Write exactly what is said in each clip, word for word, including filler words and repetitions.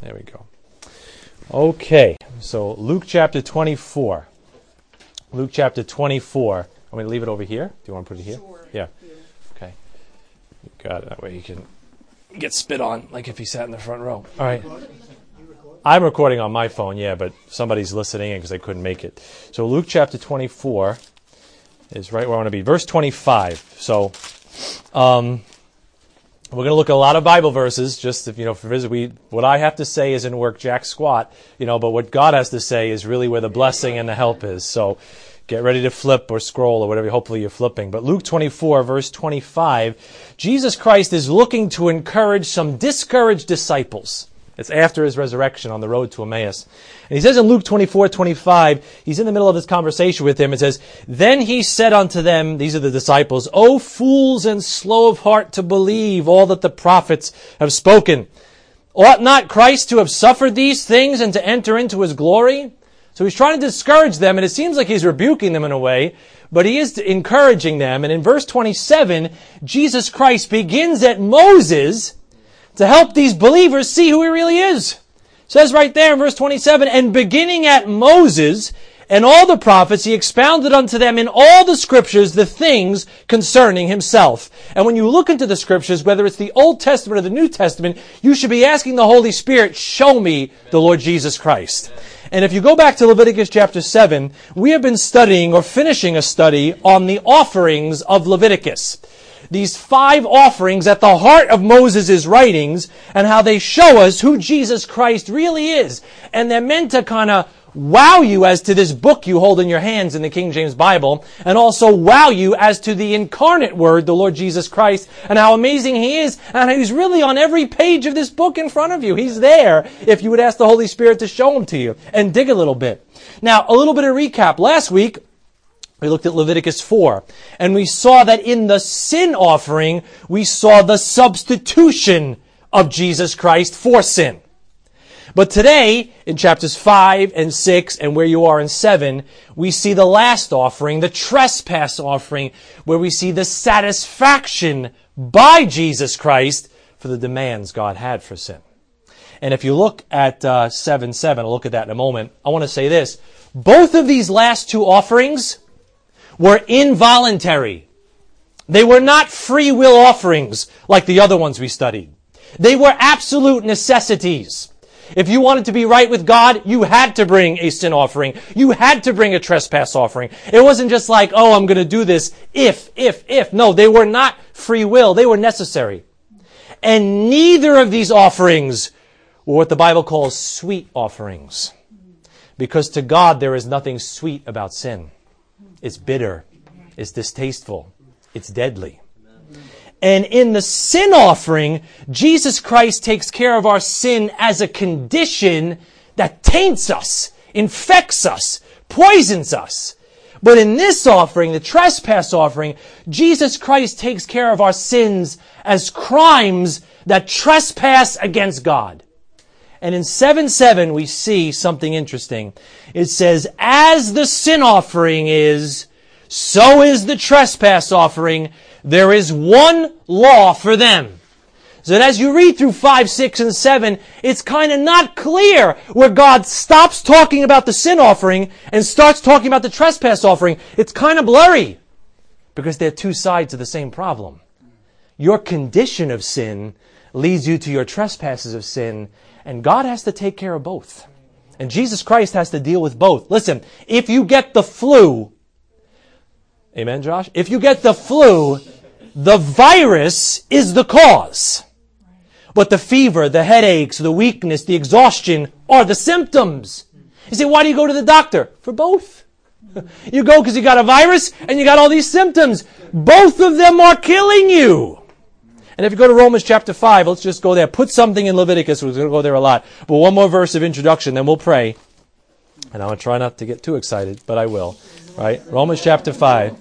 There we go. Okay, so Luke chapter twenty-four. Luke chapter twenty-four. I'm going to leave it over here. Do you want to put it here? Sure. Yeah. Okay. You got it. That way you can get spit on like if he sat in the front row. All right. I'm recording on my phone, yeah, but somebody's listening in because they couldn't make it. So Luke chapter twenty-four is right where I want to be. Verse twenty-five. So um, we're going to look at a lot of Bible verses. Just if you know, for visit, we what I have to say isn't work jack squat, you know, but what God has to say is really where the blessing and the help is. So get ready to flip or scroll or whatever. Hopefully you're flipping. But Luke twenty-four, verse twenty-five, Jesus Christ is looking to encourage some discouraged disciples. It's after his resurrection on the road to Emmaus. And he says in Luke twenty-four, twenty-five, he's in the middle of this conversation with him. It says, "Then he said unto them," these are the disciples, "O fools and slow of heart to believe all that the prophets have spoken. Ought not Christ to have suffered these things and to enter into his glory?" So he's trying to discourage them, and it seems like he's rebuking them in a way, but he is encouraging them. And in verse twenty-seven, Jesus Christ begins at Moses to help these believers see who he really is. It says right there in verse twenty-seven, "And beginning at Moses and all the prophets, he expounded unto them in all the scriptures the things concerning himself." And when you look into the scriptures, whether it's the Old Testament or the New Testament, you should be asking the Holy Spirit, show me the Lord Jesus Christ. And if you go back to Leviticus chapter seven, we have been studying or finishing a study on the offerings of Leviticus. These five offerings at the heart of Moses' writings and how they show us who Jesus Christ really is. And they're meant to kind of wow you as to this book you hold in your hands in the King James Bible, and also wow you as to the incarnate Word, the Lord Jesus Christ, and how amazing He is, and how He's really on every page of this book in front of you. He's there if you would ask the Holy Spirit to show Him to you and dig a little bit. Now, a little bit of recap. Last week, we looked at Leviticus four, and we saw that in the sin offering, we saw the substitution of Jesus Christ for sin. But today, in chapters five and six, and where you are in seven, we see the last offering, the trespass offering, where we see the satisfaction by Jesus Christ for the demands God had for sin. And if you look at uh, seven seven, I'll look at that in a moment, I want to say this. Both of these last two offerings were involuntary. They were not free will offerings like the other ones we studied. They were absolute necessities. If you wanted to be right with God, you had to bring a sin offering. You had to bring a trespass offering. It wasn't just like, oh, I'm going to do this if, if, if. No, they were not free will. They were necessary. And neither of these offerings were what the Bible calls sweet offerings. Because to God, there is nothing sweet about sin. It's bitter. It's distasteful. It's deadly. And in the sin offering, Jesus Christ takes care of our sin as a condition that taints us, infects us, poisons us. But in this offering, the trespass offering, Jesus Christ takes care of our sins as crimes that trespass against God. And in seven seven, we see something interesting. It says, as the sin offering is, so is the trespass offering. There is one law for them. So that as you read through five, six, and seven, it's kind of not clear where God stops talking about the sin offering and starts talking about the trespass offering. It's kind of blurry because they're two sides of the same problem. Your condition of sin leads you to your trespasses of sin, and God has to take care of both. And Jesus Christ has to deal with both. Listen, if you get the flu, amen, Josh? If you get the flu, the virus is the cause. But the fever, the headaches, the weakness, the exhaustion are the symptoms. You say, why do you go to the doctor? For both. You go because you got a virus and you got all these symptoms. Both of them are killing you. And if you go to Romans chapter five, let's just go there. Put something in Leviticus. We're going to go there a lot. But one more verse of introduction, then we'll pray. And I'm going to try not to get too excited, but I will. Right? Romans chapter five.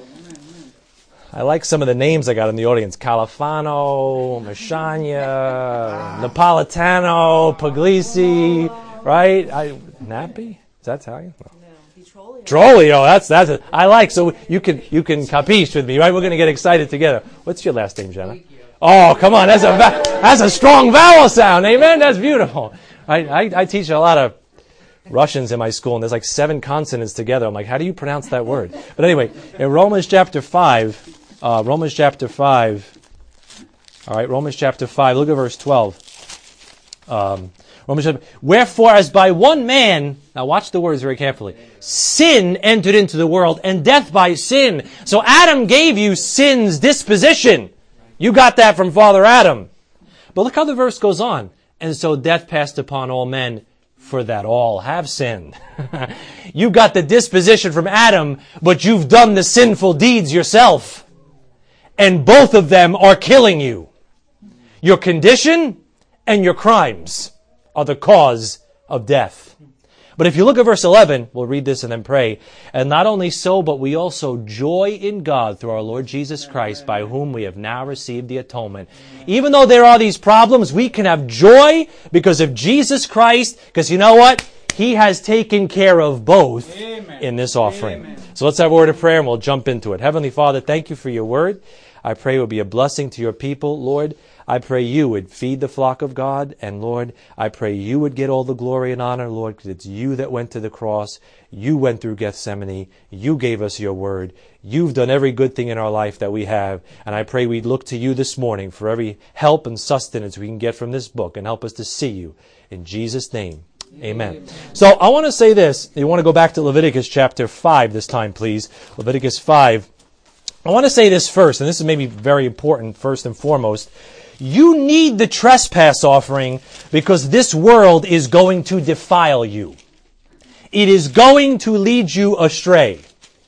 I like some of the names I got in the audience. Califano, Mashanya, Napolitano, Puglisi, right? I, Nappy? Is that Italian? No. Petrolio. Trolio, that's that's it. I like, so you can you can capiche with me, right? We're going to get excited together. What's your last name, Jenna? Oh, come on. That's a va- that's a strong vowel sound. Amen? That's beautiful. I, I, I teach a lot of Russians in my school, and there's like seven consonants together. I'm like, how do you pronounce that word? But anyway, in Romans chapter five, uh, Romans chapter five, all right, Romans chapter five, look at verse twelve. Um, Romans chapter, wherefore, as by one man, now watch the words very carefully, sin entered into the world, and death by sin. So Adam gave you sin's disposition. You got that from Father Adam. But look how the verse goes on. And so death passed upon all men, for that all have sinned. You got the disposition from Adam, but you've done the sinful deeds yourself. And both of them are killing you. Your condition and your crimes are the cause of death. But if you look at verse eleven, we'll read this and then pray. And not only so, but we also joy in God through our Lord Jesus Christ, by whom we have now received the atonement. Even though there are these problems, we can have joy because of Jesus Christ, because you know what? He has taken care of both Amen. In this offering. Amen. So let's have a word of prayer and we'll jump into it. Heavenly Father, thank you for your word. I pray it will be a blessing to your people, Lord. I pray you would feed the flock of God. And Lord, I pray you would get all the glory and honor, Lord, because it's you that went to the cross. You went through Gethsemane. You gave us your word. You've done every good thing in our life that we have. And I pray we'd look to you this morning for every help and sustenance we can get from this book and help us to see you. In Jesus' name, amen. Amen. So I want to say this. You want to go back to Leviticus chapter five this time, please. Leviticus five. I want to say this first, and this is maybe very important first and foremost. You need the trespass offering because this world is going to defile you. It is going to lead you astray.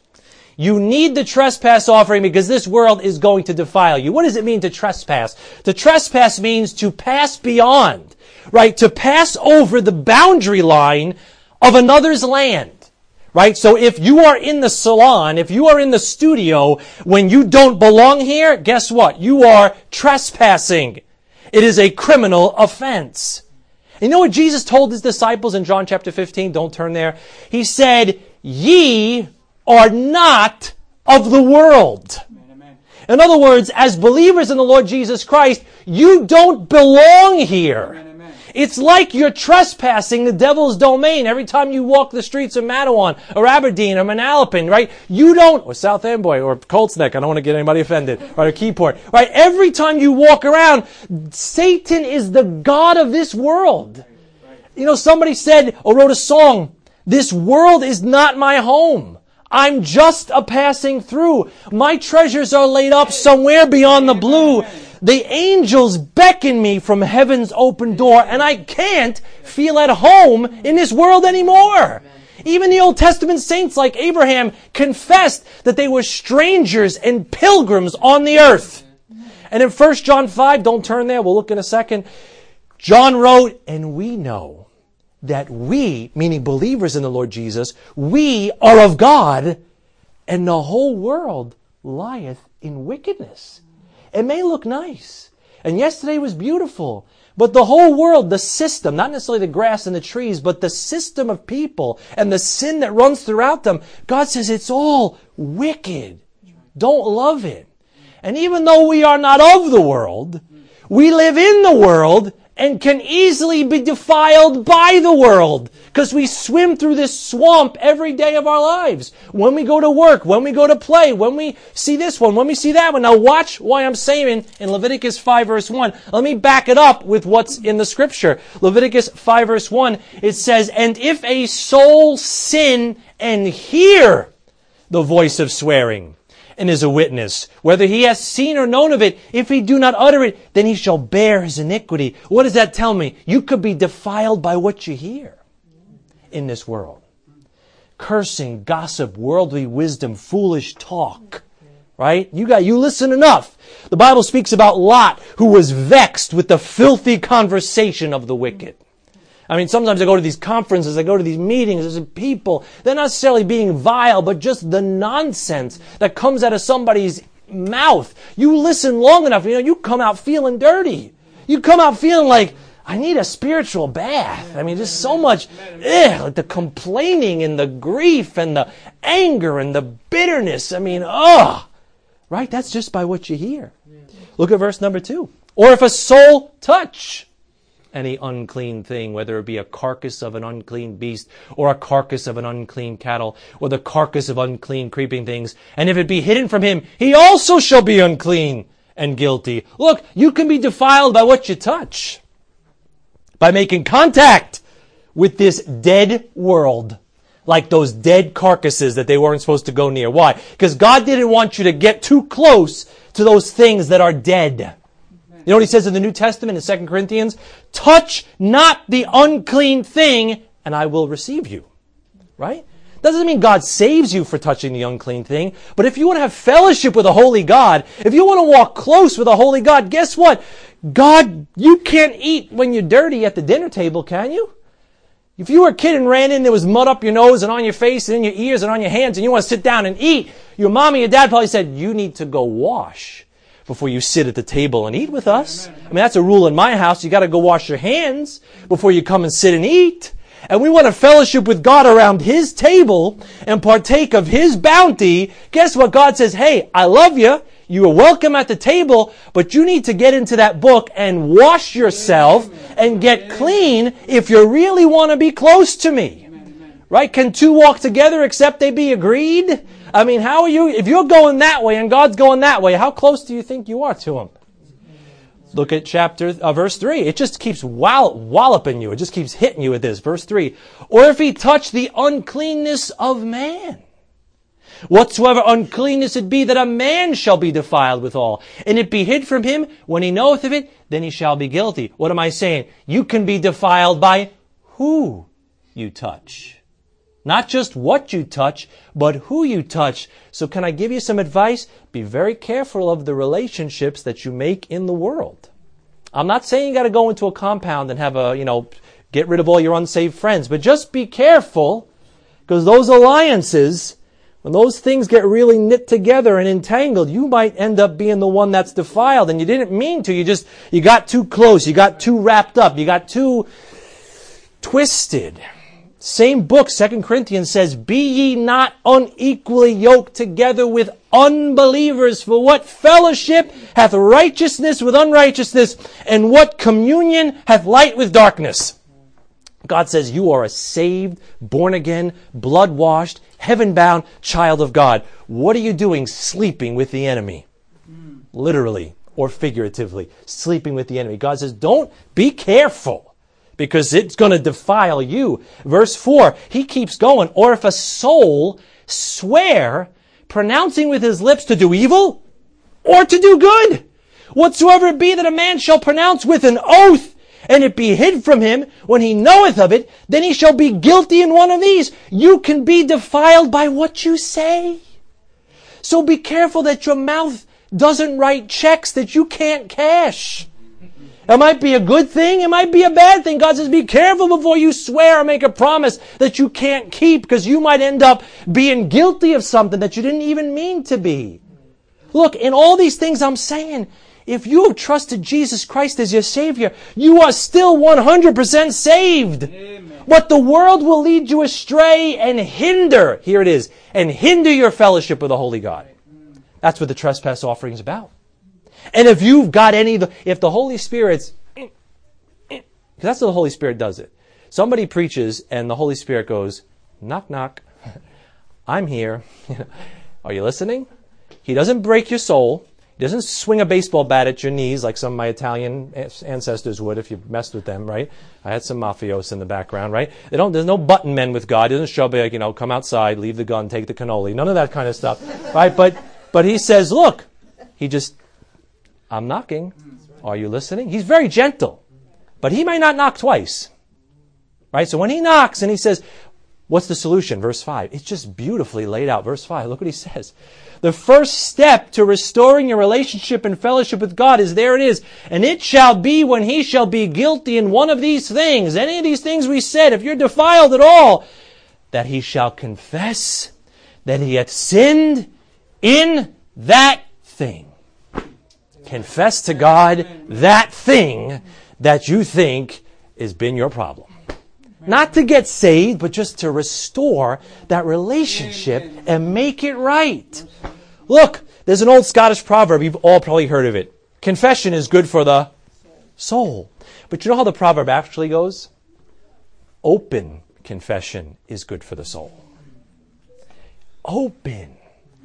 You need the trespass offering because this world is going to defile you. What does it mean to trespass? To trespass means to pass beyond, right? To pass over the boundary line of another's land. Right? So if you are in the salon, if you are in the studio when you don't belong here, guess what? You are trespassing. It is a criminal offense. You know what Jesus told his disciples in John chapter fifteen? Don't turn there. He said, ye are not of the world. Amen. In other words, as believers in the Lord Jesus Christ, you don't belong here. Amen. It's like you're trespassing the devil's domain every time you walk the streets of Madawan or Aberdeen or Manalapan, right? You don't, or South Amboy or Colts Neck, I don't want to get anybody offended, right, or Keyport, right? Every time you walk around, Satan is the god of this world. You know, somebody said or wrote a song, this world is not my home. I'm just a passing through. My treasures are laid up somewhere beyond the blue. The angels beckon me from heaven's open door, and I can't feel at home in this world anymore. Even the Old Testament saints like Abraham confessed that they were strangers and pilgrims on the earth. And in First John five, don't turn there, we'll look in a second, John wrote, and we know that we, meaning believers in the Lord Jesus, we are of God, and the whole world lieth in wickedness. It may look nice. And yesterday was beautiful. But the whole world, the system, not necessarily the grass and the trees, but the system of people and the sin that runs throughout them, God says it's all wicked. Don't love it. And even though we are not of the world, we live in the world and can easily be defiled by the world because we swim through this swamp every day of our lives. When we go to work, when we go to play, when we see this one, when we see that one. Now watch why I'm saying in Leviticus five verse one. Let me back it up with what's in the scripture. Leviticus five verse one, it says, and if a soul sin and hear the voice of swearing, and is a witness, whether he has seen or known of it, if he do not utter it, then he shall bear his iniquity. What does that tell me? You could be defiled by what you hear in this world. Cursing, gossip, worldly wisdom, foolish talk. Right? You got, you listen enough. The Bible speaks about Lot, who was vexed with the filthy conversation of the wicked. I mean, sometimes I go to these conferences, I go to these meetings, there's people, they're not necessarily being vile, but just the nonsense that comes out of somebody's mouth. You listen long enough, you know, you come out feeling dirty. You come out feeling like, I need a spiritual bath. I mean, there's so much, ugh, like the complaining and the grief and the anger and the bitterness. I mean, ugh. Right? That's just by what you hear. Look at verse number two. Or if a soul touch any unclean thing, whether it be a carcass of an unclean beast, or a carcass of an unclean cattle, or the carcass of unclean creeping things, and if it be hidden from him, he also shall be unclean and guilty. Look, you can be defiled by what you touch, by making contact with this dead world, like those dead carcasses that they weren't supposed to go near. Why? Because God didn't want you to get too close to those things that are dead. You know what he says in the New Testament in Second Corinthians? Touch not the unclean thing, and I will receive you. Right? Doesn't mean God saves you for touching the unclean thing, but if you want to have fellowship with a holy God, if you want to walk close with a holy God, guess what? God, you can't eat when you're dirty at the dinner table, can you? If you were a kid and ran in, there was mud up your nose and on your face and in your ears and on your hands, and you want to sit down and eat, your mom and your dad probably said, you need to go wash before you sit at the table and eat with us. I mean, that's a rule in my house. You got to go wash your hands before you come and sit and eat. And we want to fellowship with God around His table and partake of His bounty. Guess what? God says, hey, I love you. You are welcome at the table, but you need to get into that book and wash yourself and get clean if you really want to be close to me. Right? Can two walk together except they be agreed? I mean, how are you, if you're going that way and God's going that way, how close do you think you are to Him? Look at chapter, uh, verse three. It just keeps wall- walloping you. It just keeps hitting you with this. Verse three. Or if he touch the uncleanness of man, whatsoever uncleanness it be, that a man shall be defiled withal, and it be hid from him, when he knoweth of it, then he shall be guilty. What am I saying? You can be defiled by who you touch. Not just what you touch, but who you touch. So can I give you some advice? Be very careful of the relationships that you make in the world. I'm not saying you got to go into a compound and have a, you know, get rid of all your unsaved friends, but just be careful, because those alliances, when those things get really knit together and entangled, you might end up being the one that's defiled, and you didn't mean to. You just, you got too close, you got too wrapped up, you got too twisted. Same book, Second Corinthians says, be ye not unequally yoked together with unbelievers, for what fellowship hath righteousness with unrighteousness, and what communion hath light with darkness? God says you are a saved, born-again, blood-washed, heaven-bound child of God. What are you doing sleeping with the enemy? Literally or figuratively, sleeping with the enemy. God says, don't, be careful, because it's going to defile you. Verse four, he keeps going. Or if a soul swear, pronouncing with his lips to do evil or to do good, whatsoever it be that a man shall pronounce with an oath, and it be hid from him, when he knoweth of it, then he shall be guilty in one of these. You can be defiled by what you say. So be careful that your mouth doesn't write checks that you can't cash. It might be a good thing, it might be a bad thing. God says, be careful before you swear or make a promise that you can't keep, because you might end up being guilty of something that you didn't even mean to be. Look, in all these things I'm saying, if you have trusted Jesus Christ as your Savior, you are still one hundred percent saved. Amen. But the world will lead you astray and hinder, here it is, and hinder your fellowship with the Holy God. That's what the trespass offering is about. And if you've got any, if the Holy Spirit's, because that's how the Holy Spirit does it. Somebody preaches and the Holy Spirit goes, knock, knock, I'm here. Are you listening? He doesn't break your soul. He doesn't swing a baseball bat at your knees like some of my Italian ancestors would if you messed with them, right? I had some mafios in the background, right? They don't, there's no button men with God. He doesn't show up like, you know, come outside, leave the gun, take the cannoli. None of that kind of stuff, right? But, but he says, look, he just, I'm knocking. Are you listening? He's very gentle, but he may not knock twice. Right? So when he knocks and he says, what's the solution? Verse five. It's just beautifully laid out. Verse five. Look what he says. The first step to restoring your relationship and fellowship with God is, there it is. And it shall be when he shall be guilty in one of these things, any of these things we said, if you're defiled at all, that he shall confess that he hath sinned in that thing. Confess to God that thing that you think has been your problem. Not to get saved, but just to restore that relationship and make it right. Look, there's an old Scottish proverb. You've all probably heard of it. Confession is good for the soul. But you know how the proverb actually goes? Open confession is good for the soul. Open.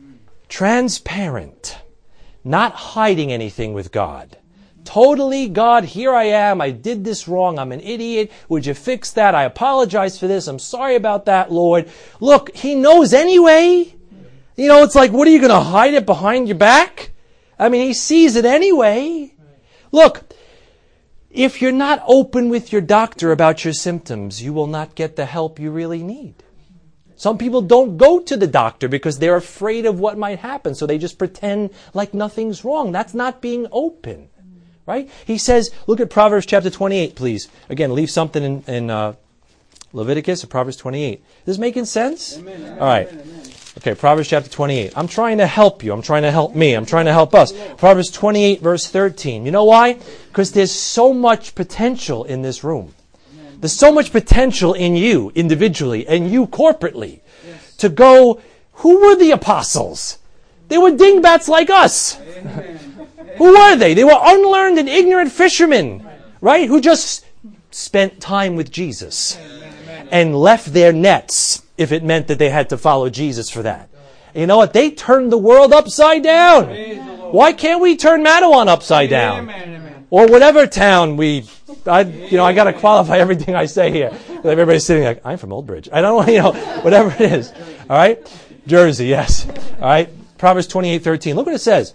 Transparent. Not hiding anything with God. Totally, God, here I am. I did this wrong. I'm an idiot. Would you fix that? I apologize for this. I'm sorry about that, Lord. Look, He knows anyway. You know, it's like, what are you going to hide it behind your back? I mean, He sees it anyway. Look, if you're not open with your doctor about your symptoms, you will not get the help you really need. Some people don't go to the doctor because they're afraid of what might happen, so they just pretend like nothing's wrong. That's not being open, right? He says, look at Proverbs chapter twenty-eight, please. Again, leave something in, in uh, Leviticus or Proverbs twenty-eight. Is this making sense? Amen. All right. Okay, Proverbs chapter twenty-eight. I'm trying to help you. I'm trying to help me. I'm trying to help us. Proverbs twenty-eight, verse thirteen. You know why? Because there's so much potential in this room. There's so much potential in you individually and you corporately yes. to go, who were the apostles? They were dingbats like us. Who were they? They were unlearned and ignorant fishermen, right? Who just spent time with Jesus and left their nets if it meant that they had to follow Jesus for that. You know what? They turned the world upside down. Why can't we turn Madawan upside down? Or whatever town we, I, you know, I got to qualify everything I say here. Everybody's sitting like, I'm from Old Bridge. I don't know, you know, whatever it is. All right? Jersey, yes. All right? Proverbs twenty-eight thirteen. Look what it says.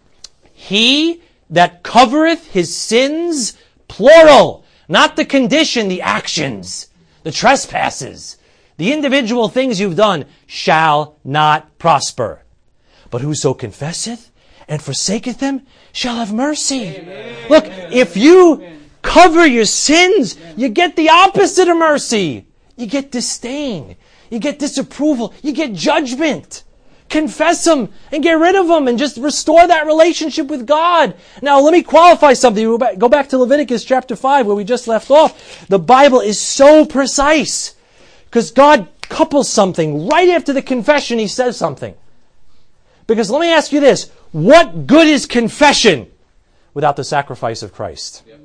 He that covereth his sins, plural, not the condition, the actions, the trespasses, the individual things you've done, shall not prosper. But whoso confesseth and forsaketh them shall have mercy. Amen. Look, if you cover your sins, you get the opposite of mercy. You get disdain. You get disapproval. You get judgment. Confess them and get rid of them and just restore that relationship with God. Now, let me qualify something. Go back to Leviticus chapter five where we just left off. The Bible is so precise because God couples something. Right after the confession, He says something. Because let me ask you this. What good is confession without the sacrifice of Christ? Yep.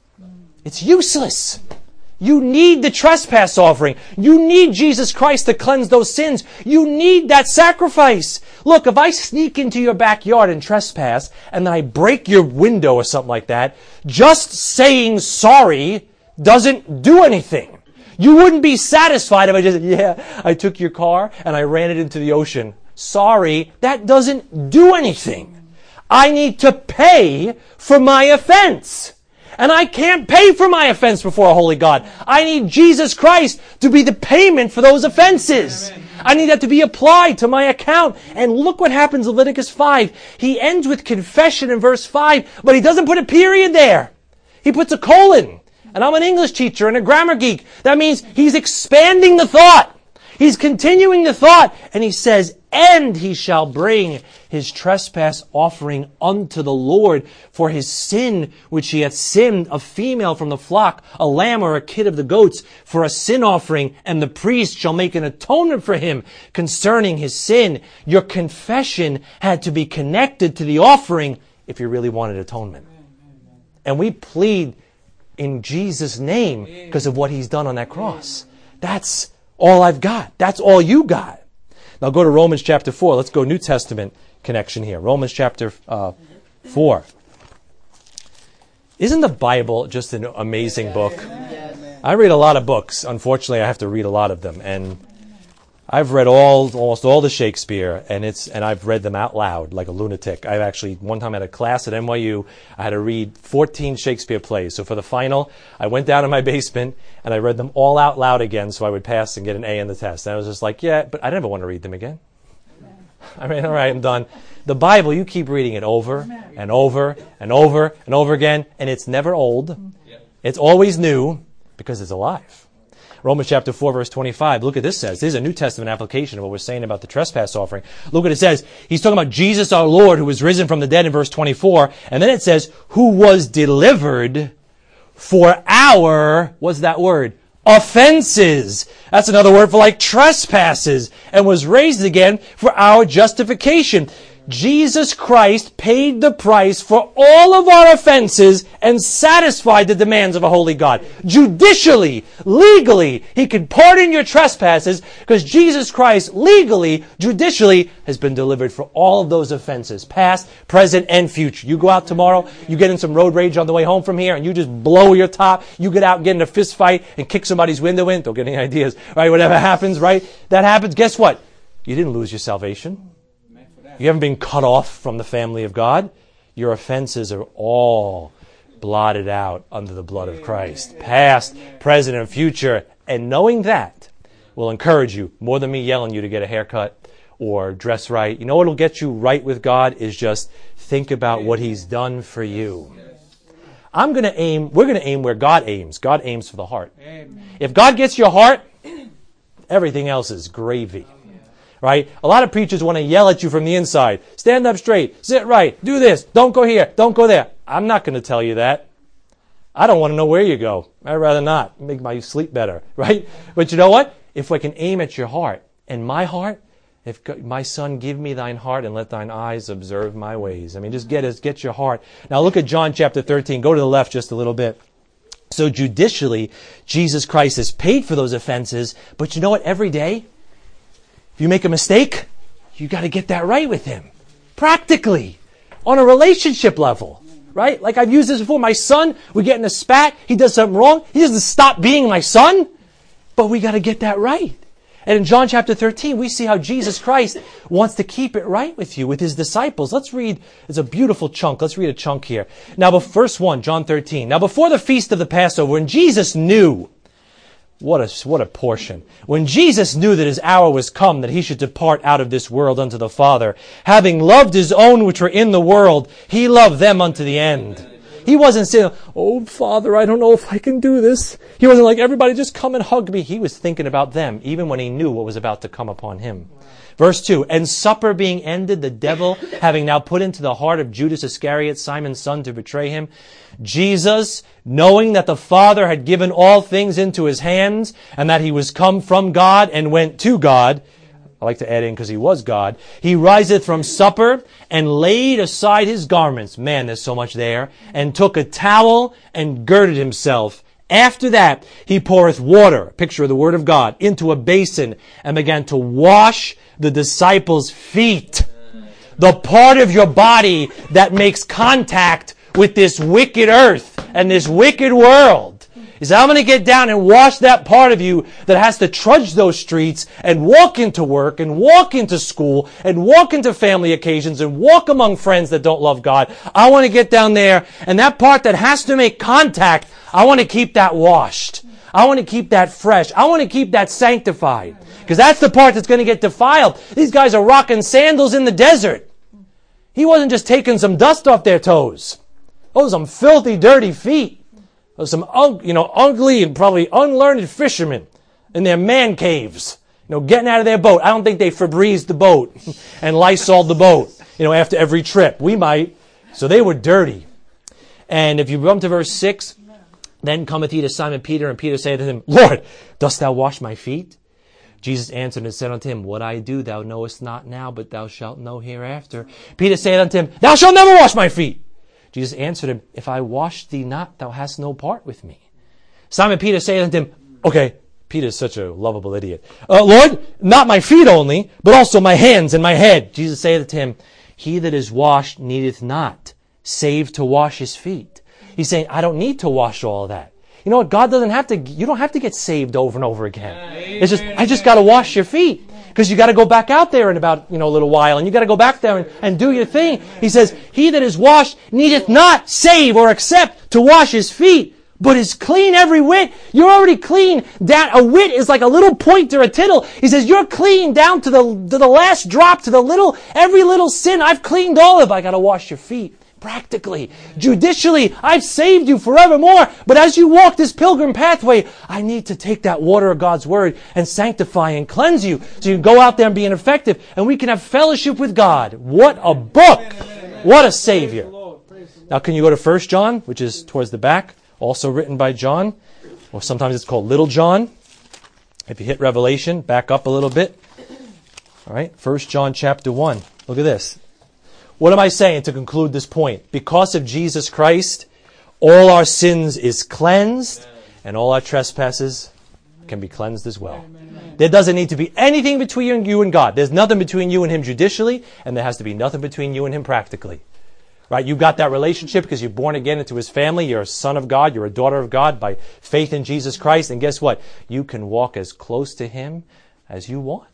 It's useless. You need the trespass offering. You need Jesus Christ to cleanse those sins. You need that sacrifice. Look, if I sneak into your backyard and trespass, and then I break your window or something like that, just saying sorry doesn't do anything. You wouldn't be satisfied if I just, yeah, I took your car and I ran it into the ocean. Sorry, that doesn't do anything. I need to pay for my offense. And I can't pay for my offense before a holy God. I need Jesus Christ to be the payment for those offenses. Amen. I need that to be applied to my account. And look what happens in Leviticus five. He ends with confession in verse five, but he doesn't put a period there. He puts a colon. And I'm an English teacher and a grammar geek. That means he's expanding the thought. He's continuing the thought. And he says, and he shall bring his trespass offering unto the Lord for his sin which he hath sinned, a female from the flock, a lamb or a kid of the goats, for a sin offering, and the priest shall make an atonement for him concerning his sin. Your confession had to be connected to the offering if you really wanted atonement. And we plead in Jesus' name because of what he's done on that cross. That's all I've got. That's all you got. Now go to Romans chapter four. Let's go New Testament connection here. Romans chapter uh, four. Isn't the Bible just an amazing book? I read a lot of books. Unfortunately, I have to read a lot of them. And I've read all almost all the Shakespeare, and it's and I've read them out loud like a lunatic. I've actually, one time at a class at N Y U, I had to read fourteen Shakespeare plays. So for the final, I went down in my basement, and I read them all out loud again so I would pass and get an A in the test. And I was just like, yeah, but I never want to read them again. I mean, all right, I'm done. The Bible, you keep reading it over and over and over and over again, and it's never old. It's always new because it's alive. Romans chapter four, verse twenty-five. Look at this says. This is a New Testament application of what we're saying about the trespass offering. Look what it says. He's talking about Jesus our Lord who was risen from the dead in verse twenty-four. And then it says, who was delivered for our, what's that word? Offenses. That's another word for like trespasses. And was raised again for our justification. Jesus Christ paid the price for all of our offenses and satisfied the demands of a holy God. Judicially, legally, He can pardon your trespasses because Jesus Christ legally, judicially, has been delivered for all of those offenses, past, present, and future. You go out tomorrow, you get in some road rage on the way home from here, and you just blow your top. You get out and get in a fist fight and kick somebody's window in. Don't get any ideas, right? Whatever happens, right? That happens. Guess what? You didn't lose your salvation. You haven't been cut off from the family of God. Your offenses are all blotted out under the blood of Christ. Past, present, and future. And knowing that will encourage you more than me yelling you to get a haircut or dress right. You know what will get you right with God is just think about what He's done for you. I'm going to aim, we're going to aim where God aims. God aims for the heart. If God gets your heart, everything else is gravy. Right? A lot of preachers want to yell at you from the inside. Stand up straight. Sit right. Do this. Don't go here. Don't go there. I'm not going to tell you that. I don't want to know where you go. I'd rather not. Make my sleep better. Right? But you know what? If I can aim at your heart, and my heart, if my son, give me thine heart and let thine eyes observe my ways. I mean, just get it. Get your heart. Now look at John chapter thirteen. Go to the left just a little bit. So judicially, Jesus Christ has paid for those offenses. But you know what? Every day, if you make a mistake, you got to get that right with Him. Practically. On a relationship level. Right? Like I've used this before. My son, we get in a spat. He does something wrong. He doesn't stop being my son. But we got to get that right. And in John chapter thirteen, we see how Jesus Christ wants to keep it right with you, with His disciples. Let's read. It's a beautiful chunk. Let's read a chunk here. Now, verse one, John thirteen. Now, before the feast of the Passover, when Jesus knew, What a, what a portion. When Jesus knew that His hour was come, that He should depart out of this world unto the Father, having loved His own which were in the world, He loved them unto the end. He wasn't saying, oh, Father, I don't know if I can do this. He wasn't like, everybody just come and hug me. He was thinking about them, even when He knew what was about to come upon Him. Verse two, and supper being ended, the devil having now put into the heart of Judas Iscariot, Simon's son, to betray Him, Jesus, knowing that the Father had given all things into His hands, and that He was come from God and went to God, I like to add in because He was God, He riseth from supper and laid aside His garments. Man, there's so much there. And took a towel and girded Himself. After that, He poureth water, a picture of the Word of God, into a basin and began to wash the disciples' feet. The part of your body that makes contact with this wicked earth and this wicked world. He said, I'm going to get down and wash that part of you that has to trudge those streets and walk into work and walk into school and walk into family occasions and walk among friends that don't love God. I want to get down there, and that part that has to make contact, I want to keep that washed. I want to keep that fresh. I want to keep that sanctified. Because that's the part that's going to get defiled. These guys are rocking sandals in the desert. He wasn't just taking some dust off their toes. Those are some filthy, dirty feet. Those are some, you know, ugly and probably unlearned fishermen in their man caves, you know, getting out of their boat. I don't think they Febrezed the boat and Lysoled the boat, you know, after every trip. We might. So they were dirty. And if you come to verse six, then cometh he to Simon Peter, and Peter saith to him, Lord, dost thou wash my feet? Jesus answered and said unto him, What I do thou knowest not now, but thou shalt know hereafter. Peter saith unto him, Thou shalt never wash my feet. Jesus answered him, If I wash thee not, thou hast no part with me. Simon Peter saith unto him, Okay, Peter's such a lovable idiot. Uh, Lord, not my feet only, but also my hands and my head. Jesus saith to him, He that is washed needeth not, save to wash his feet. He's saying, I don't need to wash all that. You know what? God doesn't have to, you don't have to get saved over and over again. Amen. It's just, I just got to wash your feet. Because you got to go back out there in about, you know, a little while. And you got to go back there and, and do your thing. He says, He that is washed needeth not save or except to wash his feet, but is clean every whit. You're already clean. That a whit is like a little point or a tittle. He says, you're clean down to the, to the last drop, to the little, every little sin. I've cleaned all of it. I got to wash your feet. Practically, judicially, I've saved you forevermore. But as you walk this pilgrim pathway, I need to take that water of God's Word and sanctify and cleanse you so you can go out there and be effective and we can have fellowship with God. What a book! What a Savior! Now can you go to First John, which is towards the back, also written by John, or sometimes it's called Little John. If you hit Revelation, back up a little bit. All right, First John chapter one. Look at this. what am I saying to conclude this point? Because of Jesus Christ, all our sins is cleansed, and all our trespasses can be cleansed as well. There doesn't need to be anything between you and God. There's nothing between you and Him judicially, and there has to be nothing between you and Him practically. Right? You've got that relationship because you're born again into His family. You're a son of God. You're a daughter of God by faith in Jesus Christ. And guess what? You can walk as close to Him as you want.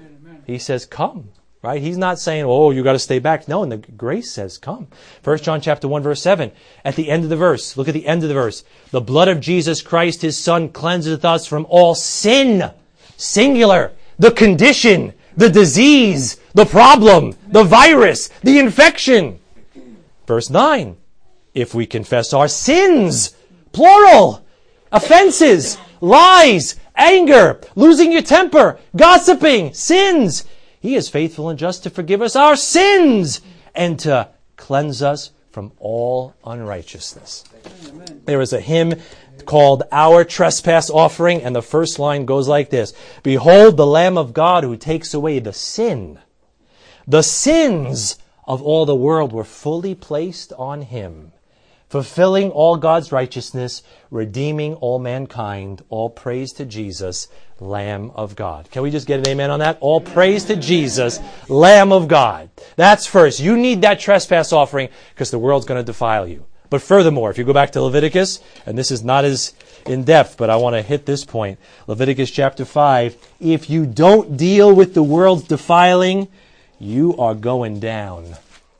He says, come. Right? He's not saying, oh, you got to stay back. No, and the grace says, come. First John chapter one, verse seven. At the end of the verse, look at the end of the verse. The blood of Jesus Christ, His Son, cleanseth us from all sin. Singular. The condition, the disease, the problem, the virus, the infection. Verse nine, if we confess our sins, plural, offenses, lies, anger, losing your temper, gossiping, sins, He is faithful and just to forgive us our sins and to cleanse us from all unrighteousness. Amen. There is a hymn called Our Trespass Offering, and the first line goes like this. Behold the Lamb of God who takes away the sin. The sins of all the world were fully placed on Him, fulfilling all God's righteousness, redeeming all mankind. All praise to Jesus, Lamb of God. Can we just get an amen on that? All praise to Jesus, Lamb of God. That's first. You need that trespass offering because the world's going to defile you. But furthermore, if you go back to Leviticus, and this is not as in depth, but I want to hit this point. Leviticus chapter five, if you don't deal with the world's defiling, you are going down.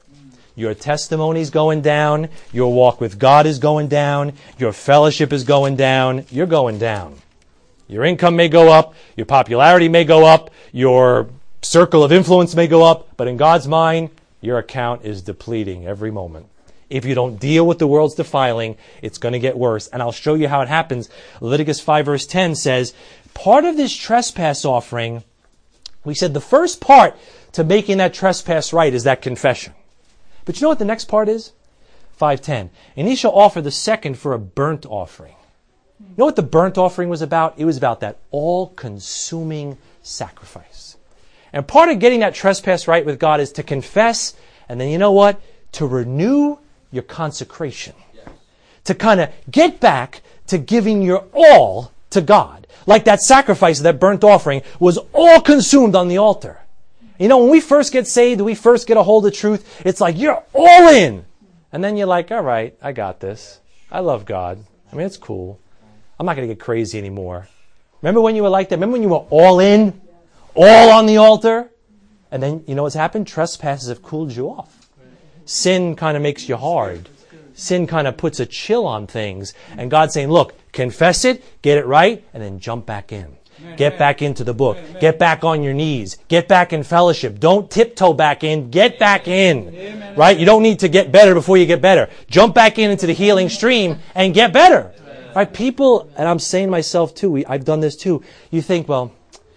Your testimony is going down. Your walk with God is going down. Your fellowship is going down. You're going down. Your income may go up. Your popularity may go up. Your circle of influence may go up. But in God's mind, your account is depleting every moment. If you don't deal with the world's defiling, it's going to get worse. And I'll show you how it happens. Leviticus five verse ten says, part of this trespass offering, we said the first part to making that trespass right is that confession. But you know what the next part is? five ten. And he shall offer the second for a burnt offering. You know what the burnt offering was about? It was about that all-consuming sacrifice. And part of getting that trespass right with God is to confess, and then you know what? To renew your consecration. Yes. To kind of get back to giving your all to God. Like that sacrifice, that burnt offering, was all consumed on the altar. You know, when we first get saved, when we first get a hold of truth, it's like, you're all in. And then you're like, all right, I got this. I love God. I mean, it's cool. I'm not going to get crazy anymore. Remember when you were like that? Remember when you were all in? All on the altar? And then, you know what's happened? Trespasses have cooled you off. Sin kind of makes you hard. Sin kind of puts a chill on things. And God's saying, look, confess it, get it right, and then jump back in. Get back into the book. Get back on your knees. Get back in fellowship. Don't tiptoe back in. Get back in. Right? You don't need to get better before you get better. Jump back in into the healing stream and get better. Right? People, and I'm saying myself too, we, I've done this too. You think, well,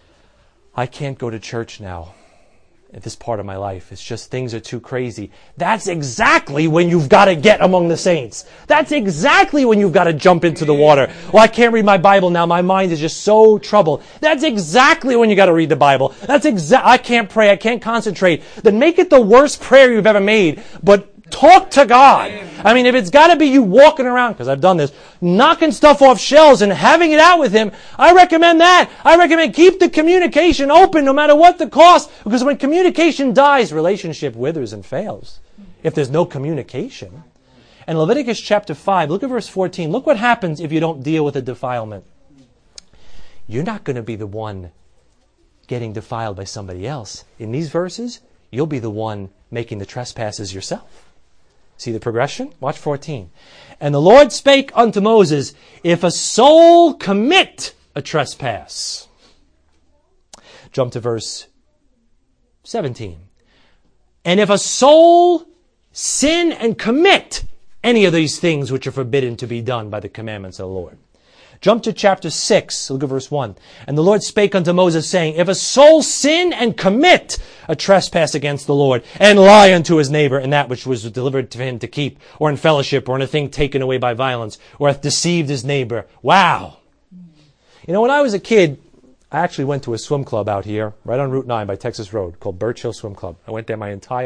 I can't go to church now at this part of my life. It's just things are too crazy. That's exactly when you've got to get among the saints. That's exactly when you've got to jump into the water. Well, I can't read my Bible now. My mind is just so troubled. That's exactly when you got to read the Bible. That's exa- I can't pray. I can't concentrate. Then make it the worst prayer you've ever made. But talk to God. I mean, if it's got to be you walking around, because I've done this, knocking stuff off shelves and having it out with Him, I recommend that. I recommend keep the communication open no matter what the cost, because when communication dies, relationship withers and fails. If there's no communication. And Leviticus chapter five, look at verse fourteen. Look what happens if you don't deal with a defilement. You're not going to be the one getting defiled by somebody else. In these verses, you'll be the one making the trespasses yourself. See the progression? Watch fourteen. And the Lord spake unto Moses, if a soul commit a trespass. Jump to verse seventeen. And if a soul sin and commit any of these things which are forbidden to be done by the commandments of the Lord. Jump to chapter six, look at verse one. And the Lord spake unto Moses, saying, if a soul sin and commit a trespass against the Lord, and lie unto his neighbor in that which was delivered to him to keep, or in fellowship, or in a thing taken away by violence, or hath deceived his neighbor. Wow! You know, when I was a kid, I actually went to a swim club out here, right on Route nine by Texas Road, called Birch Hill Swim Club. I went there my entire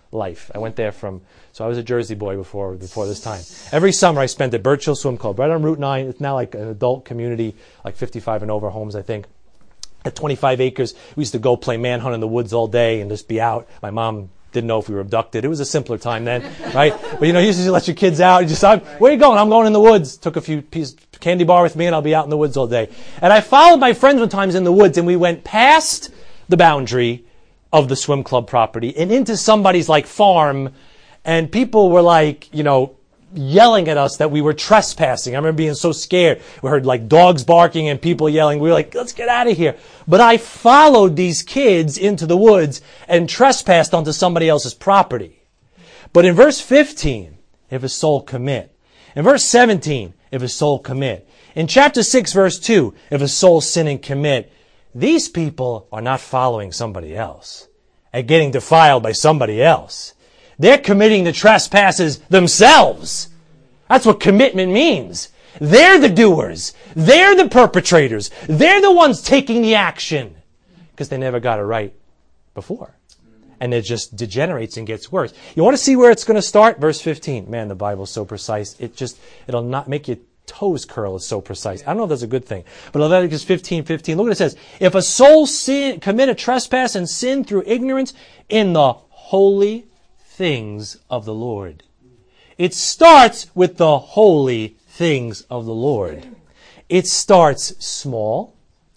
life. I went there from, so I was a Jersey boy before before this time. Every summer I spent at Birchill Swim Club, right on Route nine. It's now like an adult community, like fifty-five and over homes, I think. At twenty-five acres, we used to go play manhunt in the woods all day and just be out. My mom didn't know if we were abducted. It was a simpler time then, right? But you know, you used to let your kids out. You just, where are you going? I'm going in the woods. Took a few pieces candy bar with me and I'll be out in the woods all day. And I followed my friends one times in the woods and we went past the boundary of the swim club property and into somebody's like farm, and people were like, you know, yelling at us that we were trespassing. I remember being so scared. We heard like dogs barking and people yelling. We were like, let's get out of here. But I followed these kids into the woods and trespassed onto somebody else's property. But in verse fifteen, if a soul commit. In verse seventeen, if a soul commit. In chapter six, verse two, if a soul sin and commit. These people are not following somebody else and getting defiled by somebody else. They're committing the trespasses themselves. That's what commitment means. They're the doers. They're the perpetrators. They're the ones taking the action because they never got it right before. And it just degenerates and gets worse. You want to see where it's going to start? Verse fifteen. Man, the Bible's so precise. It just, it'll not make you toes curl. It's so precise. I don't know if that's a good thing. But Leviticus fifteen fifteen, look what it says. If a soul sin, commit a trespass and sin through ignorance in the holy things of the Lord. It starts with the holy things of the Lord. It starts small.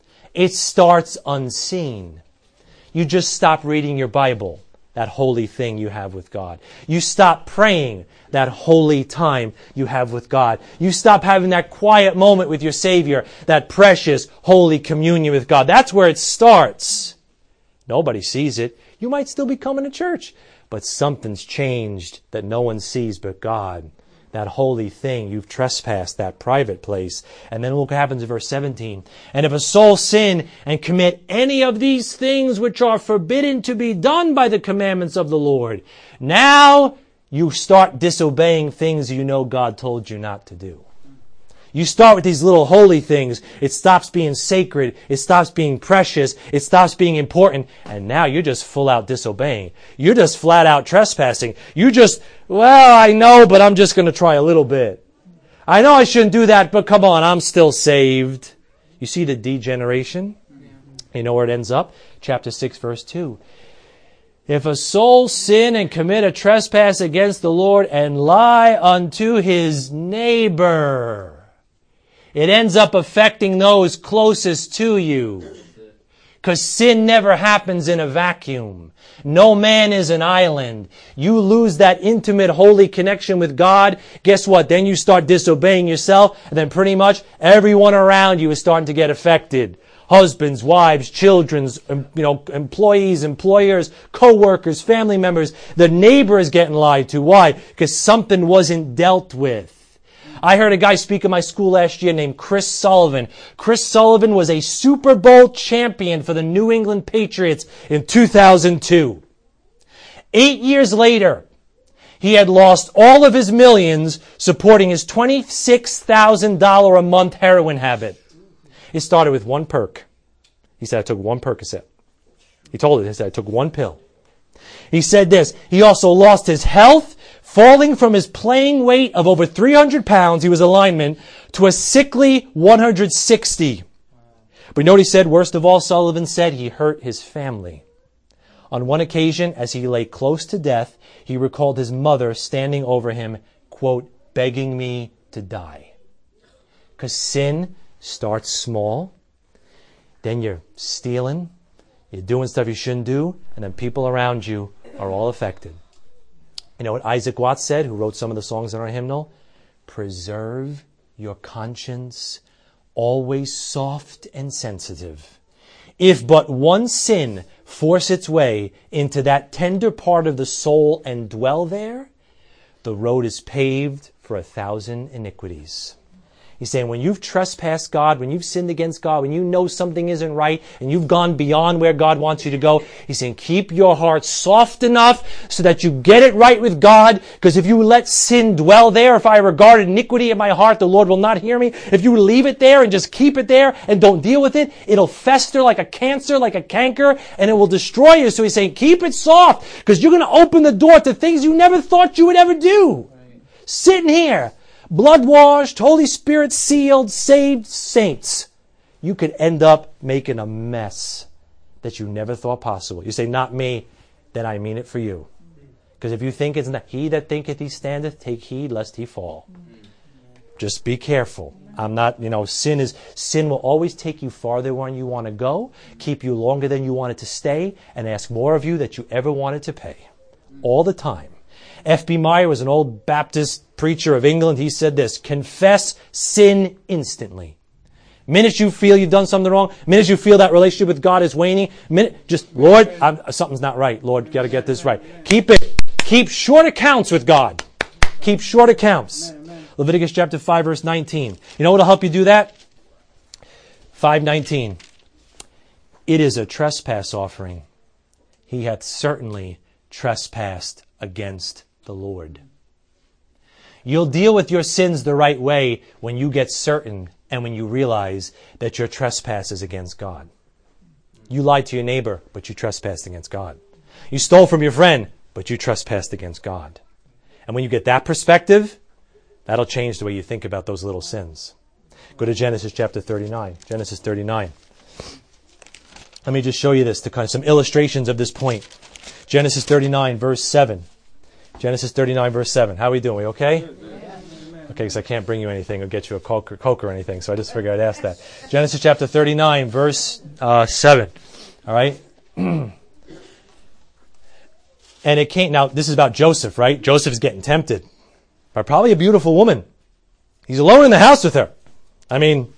It starts unseen. You just stop reading your Bible, that holy thing you have with God. You stop praying, that holy time you have with God. You stop having that quiet moment with your Savior, that precious, holy communion with God. That's where it starts. Nobody sees it. You might still be coming to church, but something's changed that no one sees but God. That holy thing, you've trespassed that private place. And then look what happens in verse seventeen. And if a soul sin and commit any of these things which are forbidden to be done by the commandments of the Lord, now you start disobeying things you know God told you not to do. You start with these little holy things. It stops being sacred. It stops being precious. It stops being important. And now you're just full out disobeying. You're just flat out trespassing. You just, well, I know, but I'm just going to try a little bit. I know I shouldn't do that, but come on, I'm still saved. You see the degeneration? You know where it ends up? Chapter six, verse two. If a soul sin and commit a trespass against the Lord and lie unto his neighbor, it ends up affecting those closest to you. Because sin never happens in a vacuum. No man is an island. You lose that intimate, holy connection with God. Guess what? Then you start disobeying yourself, and then pretty much everyone around you is starting to get affected. Husbands, wives, children, you know, employees, employers, co-workers, family members. The neighbor is getting lied to. Why? Because something wasn't dealt with. I heard a guy speak in my school last year named Chris Sullivan. Chris Sullivan was a Super Bowl champion for the New England Patriots in two thousand two. Eight years later, he had lost all of his millions supporting his twenty-six thousand dollars a month heroin habit. It started with one perk. He said, I took one Percocet. He told it, he said, I took one pill. He said this, he also lost his health, falling from his playing weight of over three hundred pounds, he was a lineman, to a sickly one hundred sixty. But you know what he said? Worst of all, Sullivan said he hurt his family. On one occasion, as he lay close to death, he recalled his mother standing over him, quote, begging me to die. Because sin starts small, then you're stealing, you're doing stuff you shouldn't do, and then people around you are all affected. You know what Isaac Watts said, who wrote some of the songs in our hymnal? Preserve your conscience, always soft and sensitive. If but one sin force its way into that tender part of the soul and dwell there, the road is paved for a thousand iniquities. He's saying when you've trespassed God, when you've sinned against God, when you know something isn't right, and you've gone beyond where God wants you to go, He's saying keep your heart soft enough so that you get it right with God, because if you let sin dwell there, if I regard iniquity in my heart, the Lord will not hear me. If you leave it there and just keep it there and don't deal with it, it'll fester like a cancer, like a canker, and it will destroy you. So He's saying keep it soft, because you're going to open the door to things you never thought you would ever do. Right. Sitting here, blood-washed, Holy Spirit sealed, saved saints, you could end up making a mess that you never thought possible. You say, not me, then I mean it for you. Because if you think it's not, he that thinketh he standeth, take heed lest he fall. Just be careful. I'm not, you know, sin is, sin will always take you farther than you want to go, keep you longer than you wanted to stay, and ask more of you that you ever wanted to pay. All the time. F B Meyer was an old Baptist preacher of England. He said this, confess sin instantly. Minute you feel you've done something wrong, minute you feel that relationship with God is waning, minute, just, Lord, I'm, something's not right. Lord, got to get this right. Keep it, keep short accounts with God. Keep short accounts. Leviticus chapter five, verse nineteen. You know what will help you do that? five nineteen. It is a trespass offering. He hath certainly trespassed against the Lord. You'll deal with your sins the right way when you get certain and when you realize that your trespass is against God. You lied to your neighbor, but you trespassed against God. You stole from your friend, but you trespassed against God. And when you get that perspective, that'll change the way you think about those little sins. Go to Genesis chapter thirty-nine. Genesis thirty-nine. Let me just show you this, to kind of some illustrations of this point. Genesis thirty-nine, verse seven. Genesis thirty-nine, verse seven. How are we doing? We okay? Okay, because I can't bring you anything or get you a Coke or, Coke or anything, so I just figured I'd ask that. Genesis chapter thirty-nine, verse uh, seven. All right? And it came, now this is about Joseph, right? Joseph's getting tempted by probably a beautiful woman. He's alone in the house with her. I mean,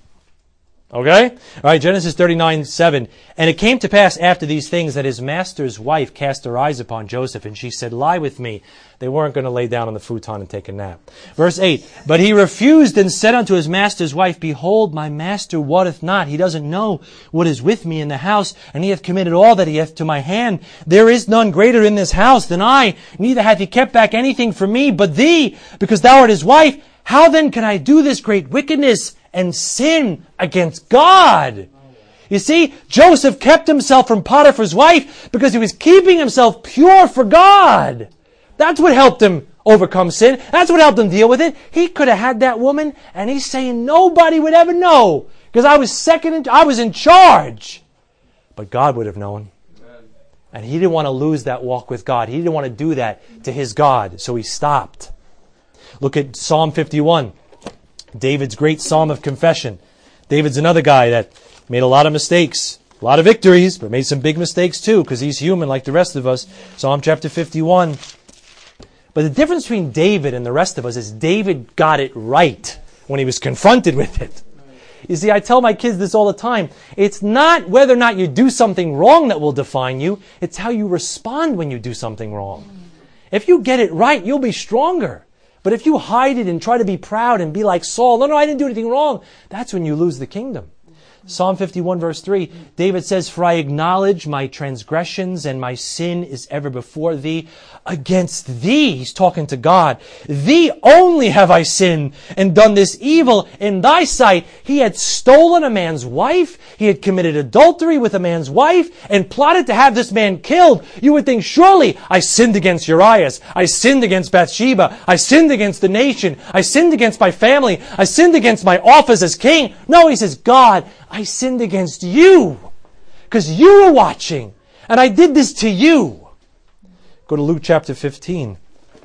okay? All right, Genesis thirty-nine, seven. And it came to pass after these things that his master's wife cast her eyes upon Joseph, and she said, lie with me. They weren't going to lay down on the futon and take a nap. Verse eight. But he refused and said unto his master's wife, behold, my master wotteth not. He doesn't know what is with me in the house, and he hath committed all that he hath to my hand. There is none greater in this house than I, neither hath he kept back anything from me but thee, because thou art his wife. How then can I do this great wickedness and sin against God? You see, Joseph kept himself from Potiphar's wife because he was keeping himself pure for God. That's what helped him overcome sin. That's what helped him deal with it. He could have had that woman, and he's saying nobody would ever know because I was second in, I was in charge. But God would have known. And he didn't want to lose that walk with God. He didn't want to do that to his God, so he stopped. Look at Psalm fifty-one. David's great psalm of confession. David's another guy that made a lot of mistakes, a lot of victories, but made some big mistakes too, because he's human like the rest of us. Psalm chapter fifty-one. But the difference between David and the rest of us is David got it right when he was confronted with it. You see, I tell my kids this all the time. It's not whether or not you do something wrong that will define you. It's how you respond when you do something wrong. If you get it right, you'll be stronger. But if you hide it and try to be proud and be like Saul, no, no, I didn't do anything wrong, that's when you lose the kingdom. Psalm fifty-one verse three, David says, for I acknowledge my transgressions and my sin is ever before thee. Against thee, he's talking to God, thee only have I sinned and done this evil in thy sight. He had stolen a man's wife. He had committed adultery with a man's wife and plotted to have this man killed. You would think, surely I sinned against Uriah. I sinned against Bathsheba. I sinned against the nation. I sinned against my family. I sinned against my office as king. No, he says, God, I sinned against you because you were watching and I did this to you. Go to Luke chapter fifteen.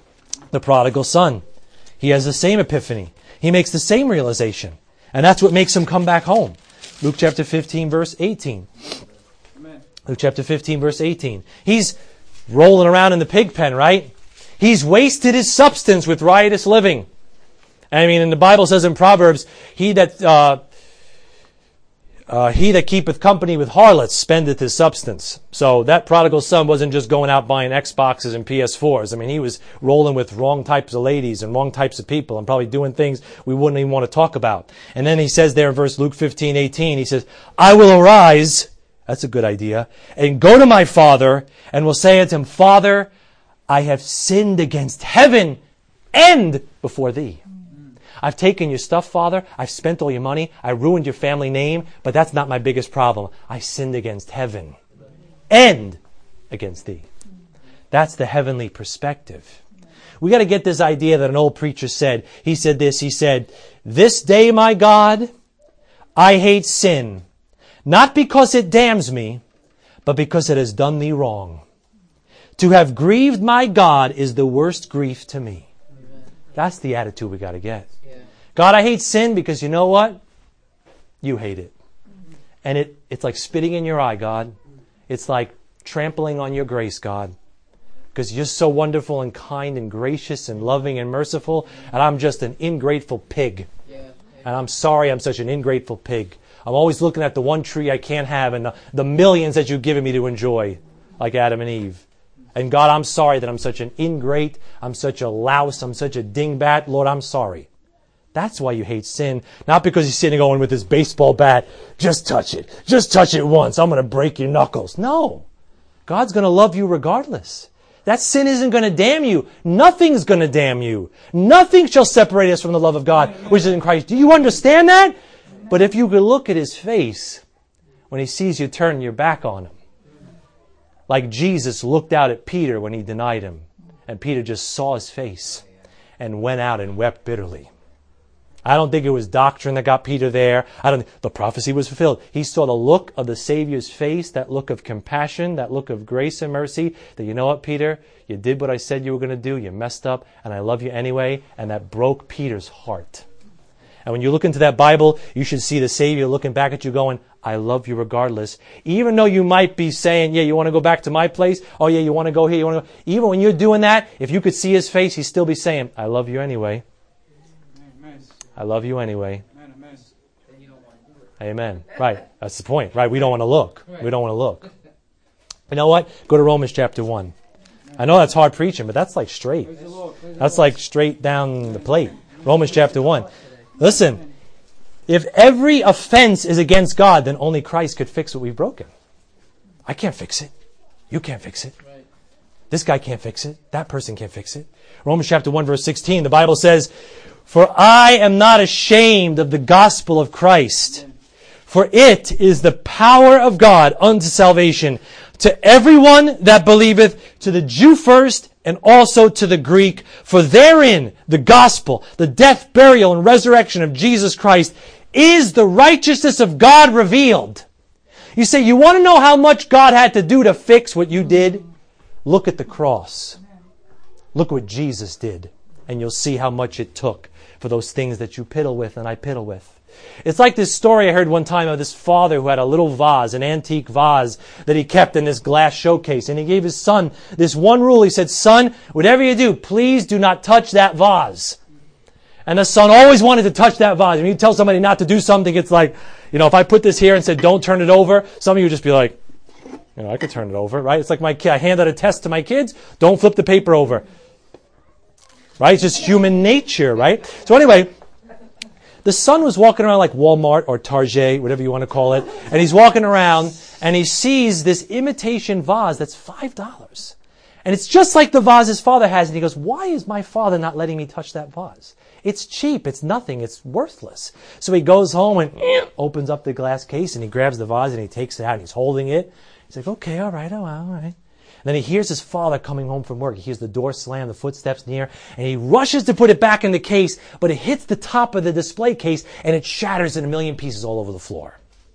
The prodigal son. He has the same epiphany. He makes the same realization. And that's what makes him come back home. Luke chapter fifteen verse eighteen. Amen. Luke chapter fifteen verse eighteen. He's rolling around in the pig pen, right? He's wasted his substance with riotous living. I mean, and the Bible says in Proverbs, he that... Uh, Uh, he that keepeth company with harlots spendeth his substance. So that prodigal son wasn't just going out buying Xboxes and P S fours. I mean, he was rolling with wrong types of ladies and wrong types of people and probably doing things we wouldn't even want to talk about. And then he says there in verse Luke fifteen eighteen, he says, I will arise, that's a good idea, and go to my father and will say unto him, Father, I have sinned against heaven and before thee. I've taken your stuff, Father. I've spent all your money. I ruined your family name, but that's not my biggest problem. I sinned against heaven and against thee. That's the heavenly perspective. We got to get this idea that an old preacher said. He said this, he said, this day, my God, I hate sin, not because it damns me, but because it has done me wrong. To have grieved my God is the worst grief to me. That's the attitude we got to get. God, I hate sin because you know what? You hate it. And it, it's like spitting in your eye, God. It's like trampling on your grace, God. Because you're so wonderful and kind and gracious and loving and merciful. And I'm just an ingrateful pig. And I'm sorry I'm such an ingrateful pig. I'm always looking at the one tree I can't have and the, the millions that you've given me to enjoy, like Adam and Eve. And God, I'm sorry that I'm such an ingrate. I'm such a louse. I'm such a dingbat. Lord, I'm sorry. That's why you hate sin. Not because he's sitting going with his baseball bat. Just touch it. Just touch it once. I'm going to break your knuckles. No. God's going to love you regardless. That sin isn't going to damn you. Nothing's going to damn you. Nothing shall separate us from the love of God, which is in Christ. Do you understand that? But if you could look at his face when he sees you turn your back on him, like Jesus looked out at Peter when he denied him, and Peter just saw his face and went out and wept bitterly. I don't think it was doctrine that got Peter there. I don't. The prophecy was fulfilled. He saw the look of the Savior's face, that look of compassion, that look of grace and mercy, that you know what, Peter? You did what I said you were going to do. You messed up, and I love you anyway. And that broke Peter's heart. And when you look into that Bible, you should see the Savior looking back at you going, I love you regardless. Even though you might be saying, yeah, you want to go back to my place? Oh, yeah, you want to go here? You want to go? Even when you're doing that, if you could see his face, he'd still be saying, I love you anyway. I love you anyway. Amen. Right. That's the point. Right. We don't want to look. We don't want to look. You know what? Go to Romans chapter one. I know that's hard preaching, but that's like straight. That's like straight down the plate. Romans chapter one. Listen, if every offense is against God, then only Christ could fix what we've broken. I can't fix it. You can't fix it. This guy can't fix it. That person can't fix it. Romans chapter one, verse sixteen, the Bible says, for I am not ashamed of the gospel of Christ, for it is the power of God unto salvation to everyone that believeth, to the Jew first, and also to the Greek. For therein the gospel, the death, burial, and resurrection of Jesus Christ is the righteousness of God revealed. You say, you want to know how much God had to do to fix what you did? Look at the cross. Look what Jesus did. And you'll see how much it took for those things that you piddle with and I piddle with. It's like this story I heard one time of this father who had a little vase, an antique vase that he kept in this glass showcase. And he gave his son this one rule. He said, son, whatever you do, please do not touch that vase. And the son always wanted to touch that vase. When you tell somebody not to do something, it's like, you know, if I put this here and said, don't turn it over, some of you would just be like, you know, I could turn it over, right? It's like my kid, I hand out a test to my kids, don't flip the paper over. Right? It's just human nature, right? So anyway, the son was walking around like Walmart or Target, whatever you want to call it, and he's walking around and he sees this imitation vase that's five dollars. And it's just like the vase his father has, and he goes, why is my father not letting me touch that vase? It's cheap, it's nothing, it's worthless. So he goes home and opens up the glass case and he grabs the vase and he takes it out and he's holding it. He's like, okay, all right, all right, all right. And then he hears his father coming home from work. He hears the door slam, the footsteps near, and he rushes to put it back in the case, but it hits the top of the display case and it shatters in a million pieces all over the floor.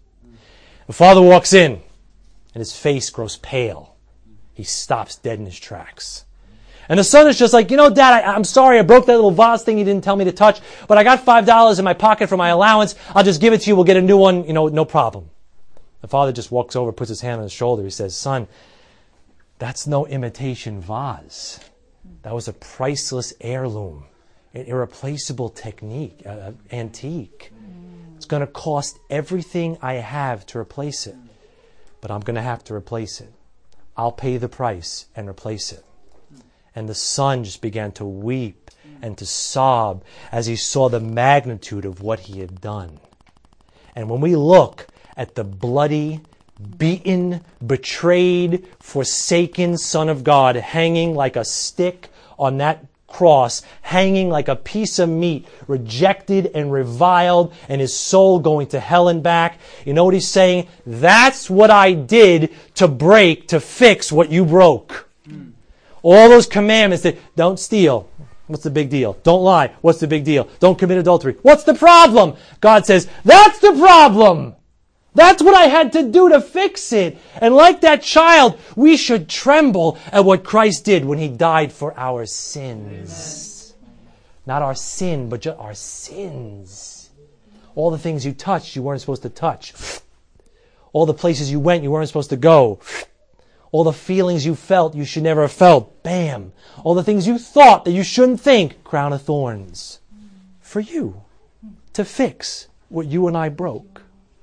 The father walks in and his face grows pale. He stops dead in his tracks. And the son is just like, you know, Dad, I, I'm sorry I broke that little vase thing you didn't tell me to touch, but I got five dollars in my pocket for my allowance. I'll just give it to you. We'll get a new one, you know, no problem. The father just walks over, puts his hand on his shoulder. He says, son, that's no imitation vase. That was a priceless heirloom, an irreplaceable technique, uh, antique. It's It's going to cost everything I have to replace it. But I'm going to have to replace it. I'll pay the price and replace it. And the son just began to weep and to sob as he saw the magnitude of what he had done. And when we look at the bloody, beaten, betrayed, forsaken Son of God hanging like a stick on that cross, hanging like a piece of meat, rejected and reviled, and his soul going to hell and back. You know what he's saying? That's what I did to break, to fix what you broke. Mm. All those commandments that don't steal. What's the big deal? Don't lie. What's the big deal? Don't commit adultery. What's the problem? God says, that's the problem. That's what I had to do to fix it. And like that child, we should tremble at what Christ did when he died for our sins. Amen. Not our sin, but just our sins. All the things you touched, you weren't supposed to touch. All the places you went, you weren't supposed to go. All the feelings you felt, you should never have felt. Bam. All the things you thought that you shouldn't think. Crown of thorns. For you. To fix what you and I broke.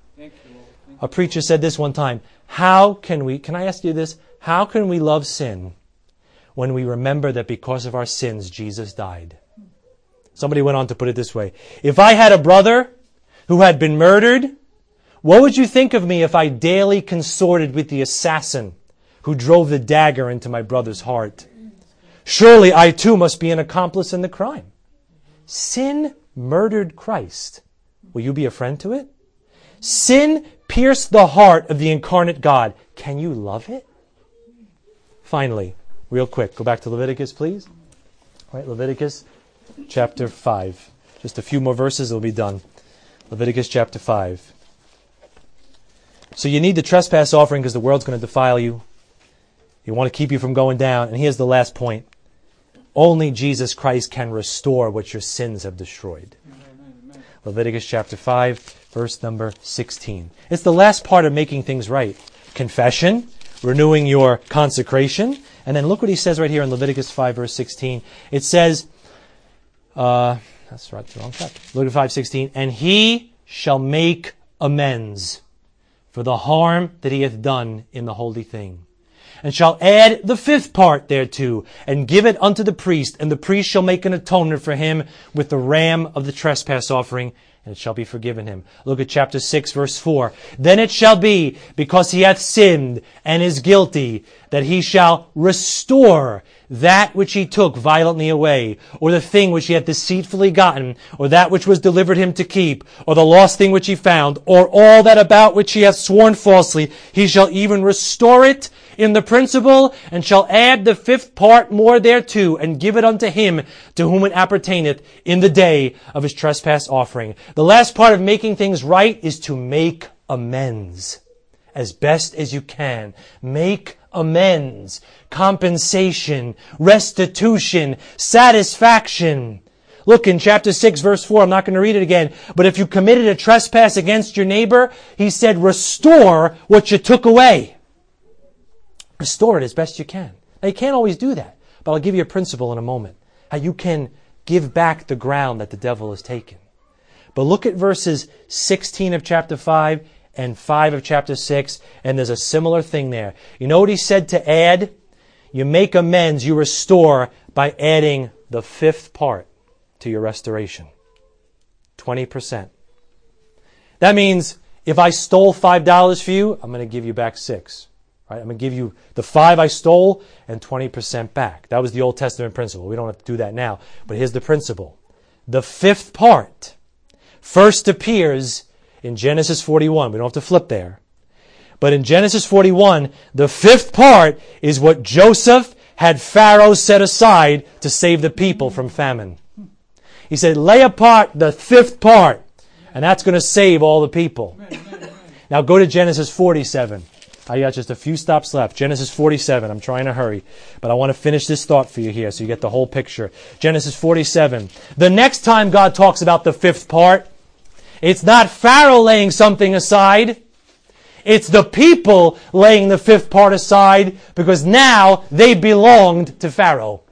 A preacher said this one time, how can we, can I ask you this? How can we love sin when we remember that because of our sins, Jesus died? Somebody went on to put it this way. If I had a brother who had been murdered, what would you think of me if I daily consorted with the assassin who drove the dagger into my brother's heart? Surely I too must be an accomplice in the crime. Sin murdered Christ. Will you be a friend to it? Sin pierced the heart of the incarnate God. Can you love it? Finally, real quick, go back to Leviticus, please. All right, Leviticus chapter five. Just a few more verses, it'll be done. Leviticus chapter five. So you need the trespass offering because the world's going to defile you. You want to keep you from going down. And here's the last point. Only Jesus Christ can restore what your sins have destroyed. Leviticus chapter five, verse number sixteen. It's the last part of making things right. Confession, renewing your consecration. And then look what he says right here in Leviticus five, verse sixteen. It says, uh, that's right, the wrong chapter. Leviticus five, sixteen. And he shall make amends for the harm that he hath done in the holy thing. And shall add the fifth part thereto, and give it unto the priest, and the priest shall make an atonement for him with the ram of the trespass offering, and it shall be forgiven him. Look at chapter six, verse four. Then it shall be, because he hath sinned and is guilty, that he shall restore that which he took violently away, or the thing which he hath deceitfully gotten, or that which was delivered him to keep, or the lost thing which he found, or all that about which he hath sworn falsely. He shall even restore it in the principal, and shall add the fifth part more thereto, and give it unto him to whom it appertaineth in the day of his trespass offering. The last part of making things right is to make amends as best as you can. Make amends, compensation, restitution, satisfaction. Look in chapter six, verse four. I'm not going to read it again. But if you committed a trespass against your neighbor, he said, restore what you took away. Restore it as best you can. Now, you can't always do that, but I'll give you a principle in a moment. How you can give back the ground that the devil has taken. But look at verses sixteen of chapter five and five of chapter six, and there's a similar thing there. You know what he said to add? You make amends, you restore by adding the fifth part to your restoration. twenty percent. That means if I stole five dollars for you, I'm going to give you back six. Right? I'm going to give you the five I stole and twenty percent back. That was the Old Testament principle. We don't have to do that now. But here's the principle. The fifth part first appears in Genesis forty-one. We don't have to flip there. But in Genesis forty-one, the fifth part is what Joseph had Pharaoh set aside to save the people from famine. He said, lay apart the fifth part, and that's going to save all the people. Now go to Genesis forty-seven. I got just a few stops left. Genesis forty-seven. I'm trying to hurry, but I want to finish this thought for you here so you get the whole picture. Genesis forty-seven. The next time God talks about the fifth part, it's not Pharaoh laying something aside. It's the people laying the fifth part aside because now they belonged to Pharaoh.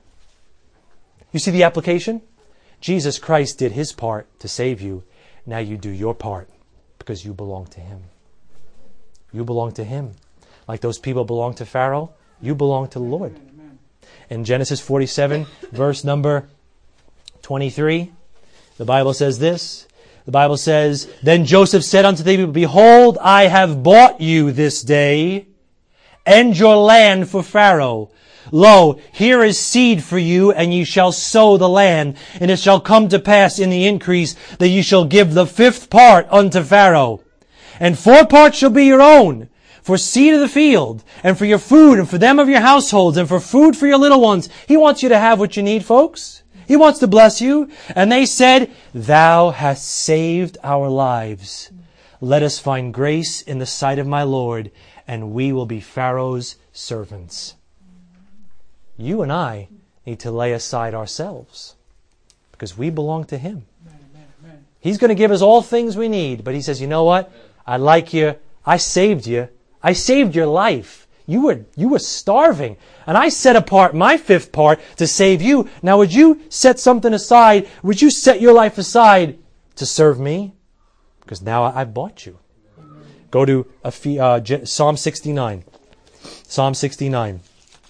You see the application? Jesus Christ did his part to save you. Now you do your part. Because you belong to Him. You belong to Him. Like those people belong to Pharaoh, you belong to the Lord. In Genesis forty-seven, verse number twenty-three, the Bible says this. The Bible says, Then Joseph said unto the people, Behold, I have bought you this day, and your land for Pharaoh. Lo, here is seed for you, and ye shall sow the land. And it shall come to pass in the increase that ye shall give the fifth part unto Pharaoh. And four parts shall be your own, for seed of the field, and for your food, and for them of your households, and for food for your little ones. He wants you to have what you need, folks. He wants to bless you. And they said, Thou hast saved our lives. Let us find grace in the sight of my Lord, and we will be Pharaoh's servants. You and I need to lay aside ourselves, because we belong to Him. He's going to give us all things we need, but He says, you know what? I like you. I saved you. I saved your life. You were, you were starving. And I set apart my fifth part to save you. Now would you set something aside? Would you set your life aside to serve me? Because now I, I bought you. Go to uh, Psalm sixty-nine. Psalm sixty-nine.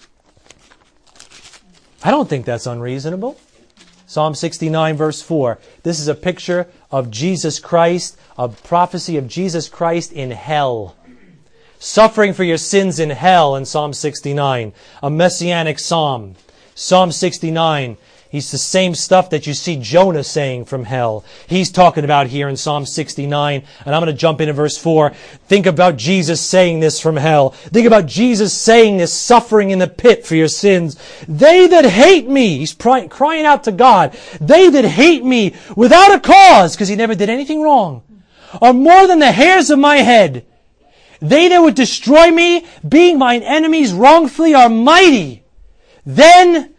I don't think that's unreasonable. Psalm sixty-nine verse four. This is a picture of Jesus Christ, a prophecy of Jesus Christ in hell. Suffering for your sins in hell in Psalm sixty-nine. A messianic psalm. Psalm sixty-nine. He's the same stuff that you see Jonah saying from hell. He's talking about here in Psalm sixty-nine. And I'm going to jump into verse four. Think about Jesus saying this from hell. Think about Jesus saying this, suffering in the pit for your sins. They that hate me, he's crying, crying out to God. They that hate me without a cause, because he never did anything wrong, are more than the hairs of my head. They that would destroy me, being mine enemies wrongfully, are mighty. Then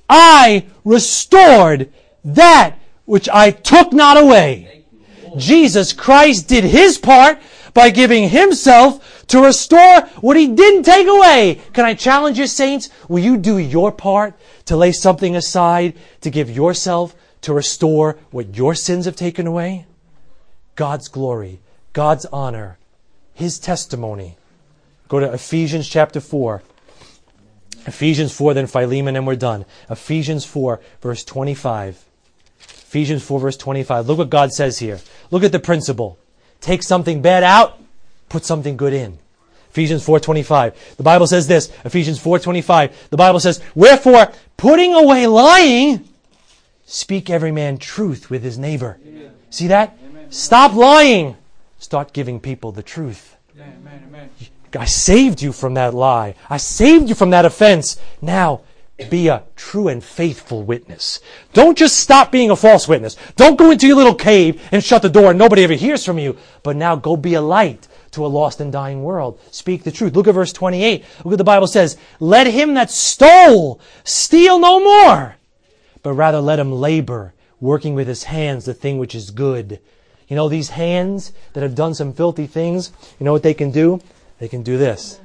I restored that which I took not away. Jesus Christ did His part by giving Himself to restore what He didn't take away. Can I challenge you, saints? Will you do your part to lay something aside, to give yourself to restore what your sins have taken away? God's glory, God's honor, His testimony. Go to Ephesians chapter four. Ephesians four, then Philemon, and we're done. Ephesians four, verse twenty-five. Ephesians four, verse twenty-five. Look what God says here. Look at the principle. Take something bad out, put something good in. Ephesians four, twenty-five. The Bible says this. Ephesians four, twenty-five. The Bible says, Wherefore, putting away lying, speak every man truth with his neighbor. Amen. See that? Amen. Stop lying. Start giving people the truth. Amen. Amen. I saved you from that lie. I saved you from that offense. Now, be a true and faithful witness. Don't just stop being a false witness. Don't go into your little cave and shut the door and nobody ever hears from you. But now go be a light to a lost and dying world. Speak the truth. Look at verse twenty-eight. Look what the Bible says. Let him that stole steal no more, but rather let him labor, working with his hands the thing which is good. You know, these hands that have done some filthy things, you know what they can do? They can do this.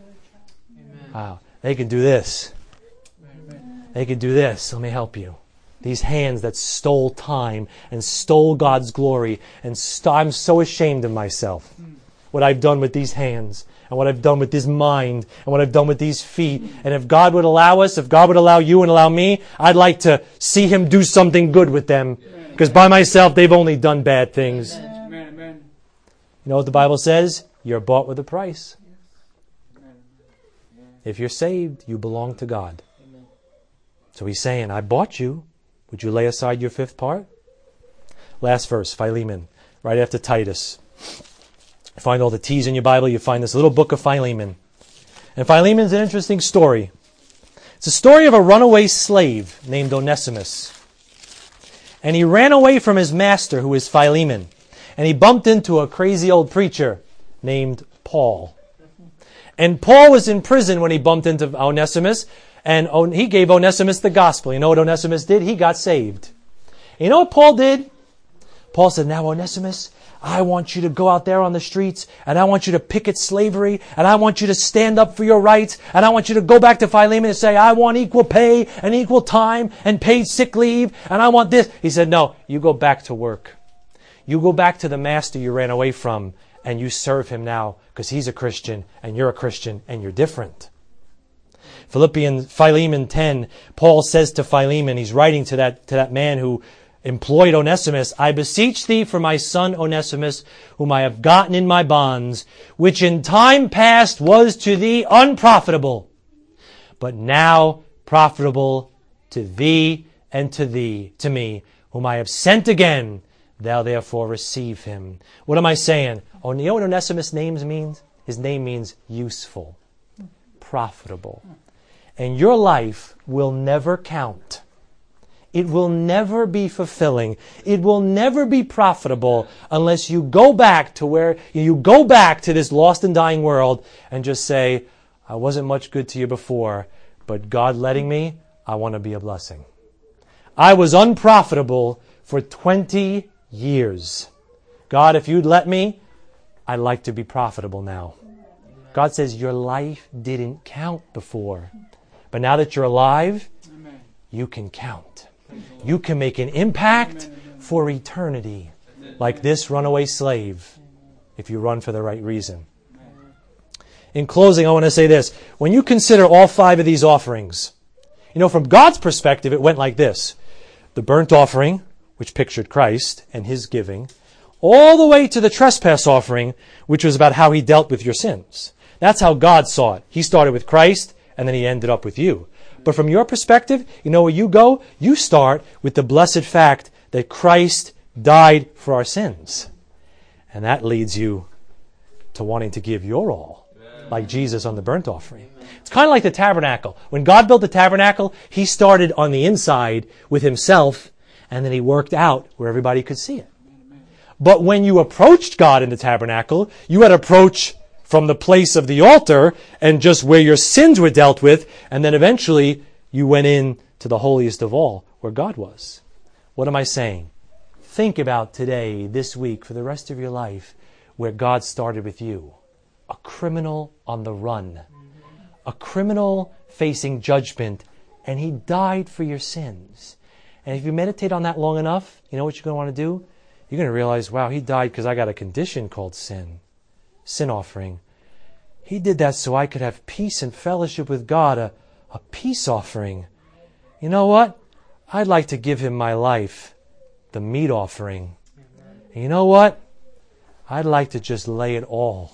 Amen. Wow. They can do this. Amen. They can do this. Let me help you. These hands that stole time and stole God's glory. And st- I'm so ashamed of myself. What I've done with these hands. And what I've done with this mind. And what I've done with these feet. And if God would allow us, if God would allow you and allow me, I'd like to see Him do something good with them. Because by myself, they've only done bad things. Amen. You know what the Bible says? You're bought with a price. If you're saved, you belong to God. So He's saying, I bought you. Would you lay aside your fifth part? Last verse, Philemon, right after Titus. You find all the T's in your Bible, you find this little book of Philemon. And Philemon's an interesting story. It's a story of a runaway slave named Onesimus. And he ran away from his master, who is Philemon. And he bumped into a crazy old preacher named Paul. And Paul was in prison when he bumped into Onesimus, and he gave Onesimus the gospel. You know what Onesimus did? He got saved. You know what Paul did? Paul said, now Onesimus, I want you to go out there on the streets, and I want you to picket slavery, and I want you to stand up for your rights, and I want you to go back to Philemon and say, I want equal pay and equal time and paid sick leave, and I want this. He said, no, you go back to work. You go back to the master you ran away from and you serve him now because he's a Christian and you're a Christian and you're different. Philippians, Philemon ten, Paul says to Philemon, he's writing to that, to that man who employed Onesimus, I beseech thee for my son Onesimus, whom I have gotten in my bonds, which in time past was to thee unprofitable, but now profitable to thee and to thee, to me, whom I have sent again. Thou therefore receive him. What am I saying? Oh, you know what Onesimus' name means? His name means useful, profitable. And your life will never count. It will never be fulfilling. It will never be profitable unless you go back to where you go back to this lost and dying world and just say, I wasn't much good to you before, but God letting me, I want to be a blessing. I was unprofitable for twenty years. God, if you'd let me, I'd like to be profitable now. God says your life didn't count before. But now that you're alive, you can count. You can make an impact for eternity, like this runaway slave, if you run for the right reason. In closing, I want to say this. When you consider all five of these offerings, you know, from God's perspective, it went like this. The burnt offering, which pictured Christ and his giving, all the way to the trespass offering, which was about how he dealt with your sins. That's how God saw it. He started with Christ, and then he ended up with you. But from your perspective, you know where you go? You start with the blessed fact that Christ died for our sins. And that leads you to wanting to give your all, like Jesus on the burnt offering. It's kind of like the tabernacle. When God built the tabernacle, he started on the inside with himself, and then he worked out where everybody could see it. But when you approached God in the tabernacle, you had to approach from the place of the altar and just where your sins were dealt with, and then eventually you went in to the holiest of all, where God was. What am I saying? Think about today, this week, for the rest of your life, where God started with you. A criminal on the run. A criminal facing judgment, and he died for your sins. And if you meditate on that long enough, you know what you're going to want to do? You're going to realize, wow, he died because I got a condition called sin. Sin offering. He did that so I could have peace and fellowship with God, a, a peace offering. You know what? I'd like to give him my life, the meat offering. And you know what? I'd like to just lay it all.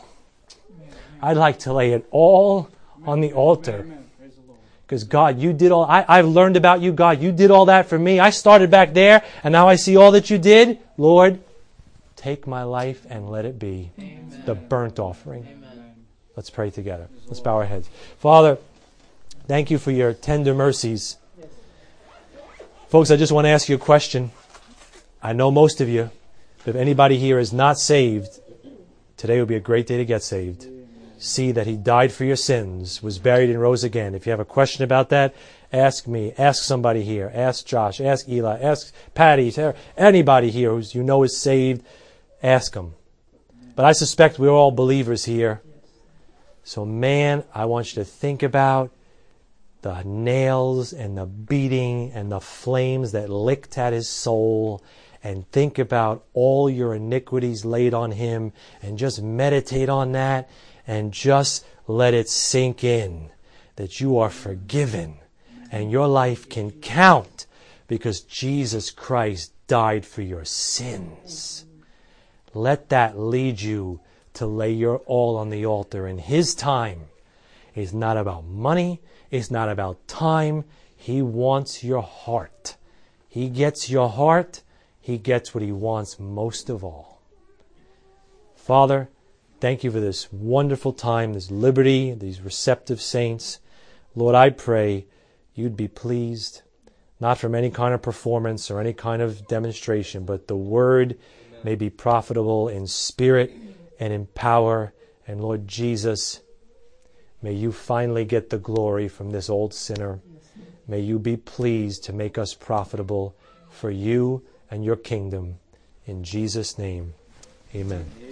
I'd like to lay it all on the altar. Because God, you did all, I, I've learned about you, God. You did all that for me. I started back there, and now I see all that you did. Lord, take my life and let it be Amen. The burnt offering. Amen. Let's pray together. Let's bow our heads. Father, thank you for your tender mercies. Yes. Folks, I just want to ask you a question. I know most of you, but if anybody here is not saved, today would be a great day to get saved. See that he died for your sins, was buried and rose again. If you have a question about that, ask me, ask somebody here, ask Josh, ask Eli, ask Patty, anybody here who you know is saved, ask them. But I suspect we're all believers here. So man, I want you to think about the nails and the beating and the flames that licked at his soul, and think about all your iniquities laid on him, and just meditate on that. And just let it sink in that you are forgiven and your life can count because Jesus Christ died for your sins. Let that lead you to lay your all on the altar in his time. It's not about money. It's not about time. He wants your heart. He gets your heart. He gets what he wants most of all. Father, thank you for this wonderful time, this liberty, these receptive saints. Lord, I pray you'd be pleased, not from any kind of performance or any kind of demonstration, but the word Amen. May be profitable in spirit and in power. And Lord Jesus, may you finally get the glory from this old sinner. May you be pleased to make us profitable for you and your kingdom. In Jesus' name, amen.